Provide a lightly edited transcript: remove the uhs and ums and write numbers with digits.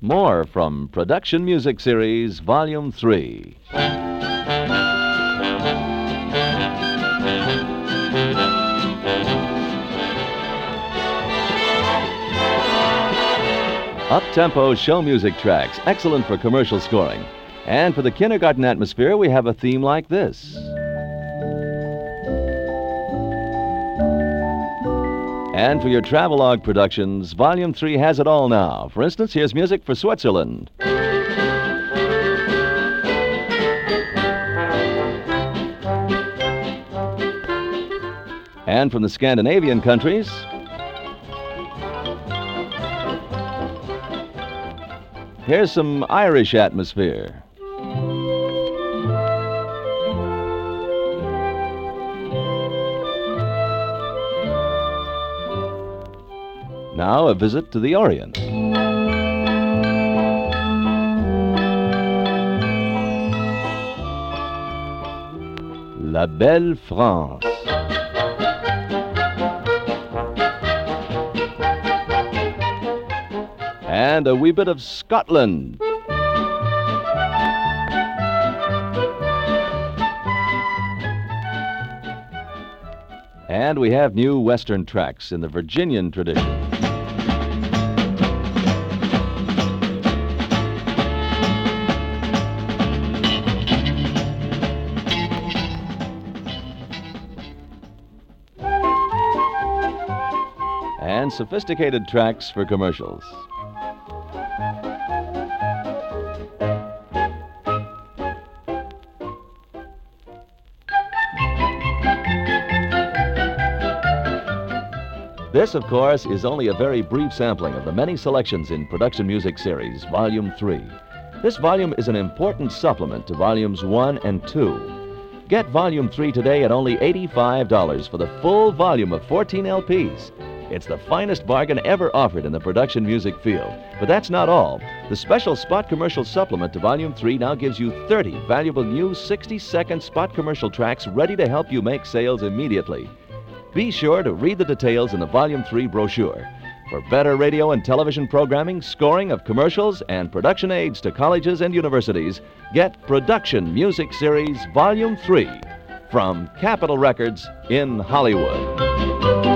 More from Production Music Series, Volume 3. Up-tempo show music tracks, excellent for commercial scoring. And for the kindergarten atmosphere, we have a theme like this. And for your travelogue productions, Volume 3 has it all now. For instance, here's music for Switzerland. And from the Scandinavian countries, here's some Irish atmosphere. Now a visit to the Orient. La Belle France. And a wee bit of Scotland. And we have new Western tracks in the Virginian tradition. And sophisticated tracks for commercials. This, of course, is only a very brief sampling of the many selections in Production Music Series, Volume 3. This volume is an important supplement to Volumes 1 and 2. Get Volume 3 today at only $85 for the full volume of 14 LPs. It's the finest bargain ever offered in the production music field. But that's not all. The special spot commercial supplement to Volume 3 now gives you 30 valuable new 60-second spot commercial tracks ready to help you make sales immediately. Be sure to read the details in the Volume 3 brochure. For better radio and television programming, scoring of commercials, and production aids to colleges and universities, get Production Music Series Volume 3 from Capitol Records in Hollywood.